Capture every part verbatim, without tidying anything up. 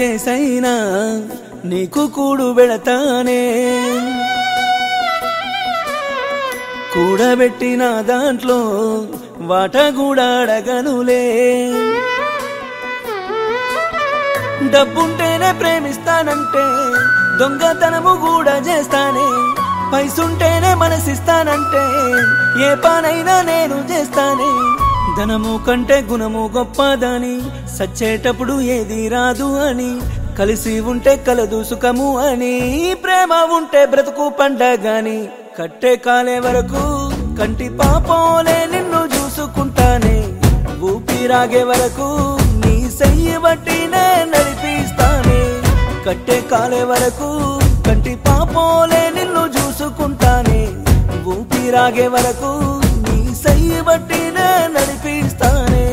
చేసైనా నీకు కూడు పెడతానే, కూడబెట్టిన దాంట్లో వాట కూడా అడగనులే. డబ్బుంటేనే ప్రేమిస్తానంటే దొంగతనము కూడా చేస్తానే, పైసుంటేనే మనసిస్తానంటే ఏ పనైనా నేను చేస్తానే. ధనము కంటే గుణము గొప్పదని, సచ్చేటప్పుడు ఏది రాదు అని, కలిసి ఉంటే కలదు సుఖము అని, ప్రేమ ఉంటే బ్రతుకు పండగాని. కట్టే కాలే వరకు కంటి పాపోలే నిన్ను చూసుకుంటానే, ఊపిరాగే వరకు నీ చెయ్యి బట్టి నే నడిపిస్తానే. కట్టే కాలే వరకు కంటి పాపోలే నిన్ను చూసుకుంటానే, ఊపిరాగే వరకు నీ చెయ్యి బట్టి నే నడిపిస్తానే.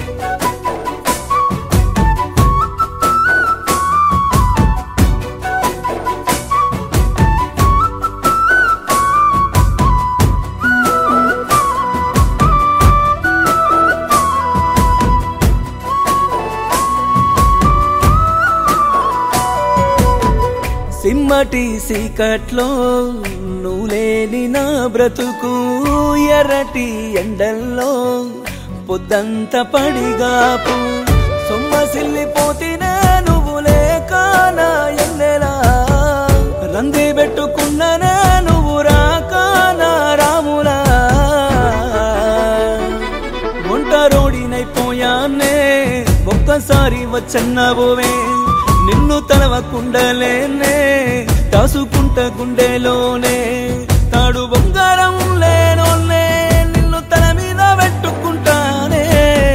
సిమ్మటి సీకట్లో నువ్వు లేని నా బ్రతుకు, ఎర్రటి ఎండల్లో పొద్దంత పడిగాపు, సొమ్మసిల్లిపోతినే నువ్వు లేక నా ఎన్నెలా. రంది పెట్టుకున్ననే నువ్వు రాక నా రాములా, ఒంటరోడినైపోయానే ఒక్కసారి వచ్చన్నవోవే. నిన్ను తలవకుండలేనే దాసుకుంట గుండెలోనే, తాడు బొంగారం లేనోనే నిన్ను తల మీద పెట్టుకుంటానే.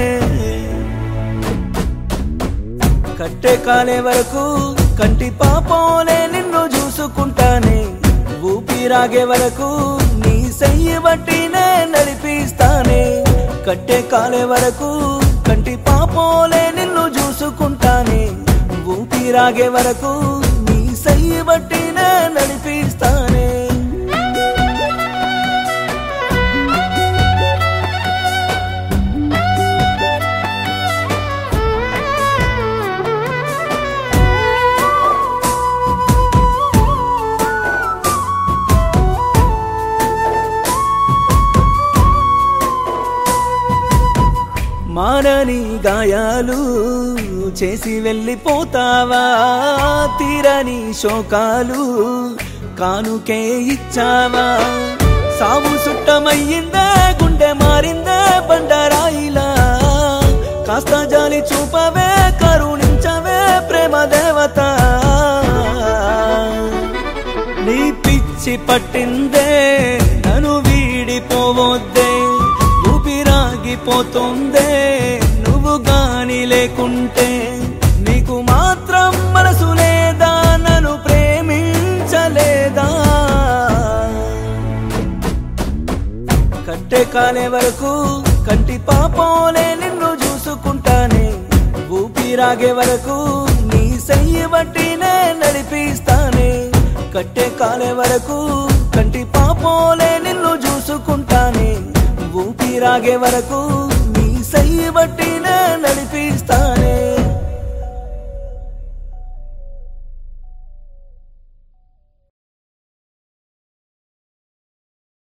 కట్టే కాలే వరకు కంటి పాపోలే నిన్ను చూసుకుంటానే, ఊపిరాగే వరకు నీ చెయ్యి బట్టి నే నడిపిస్తానే. కట్టే కాలే వరకు కంటి పాపోలే నిన్ను చూసుకుంటానే, ఊపిరాగే వరకు నీ చెయ్యి బట్టి నే నడిపిస్తానే. మారని గాయాలు చేసి వెళ్ళిపోతావా, తీరని శోకాలు కానుకే ఇచ్చావా. సాగు సుట్టమయ్యిందే గుండె మారిందే బండరాయిలా, కాస్త జాలి చూపవే కరుణించవే ప్రేమ దేవత. నీ పిచ్చి పట్టిందే నన్ను వీడిపోవద్దే, ఊపిరాగిపోతుందే నువ్వు గాని లేకుంటే. నీకు మాత్రం మనసు లేదా, నన్ను ప్రేమించలేదా. కట్టే కాలే వరకు కంటి పాపోలే నిన్ను చూసుకుంటానే, ఊపిరాగే వరకు నీ చెయ్యి బట్టి నే నడిపిస్తానే. కట్టే కాలే వరకు కంటి పాపోలే నిన్ను చూసుకుంటానే, ఊపిరాగే వరకు నీ చెయ్యి బట్టి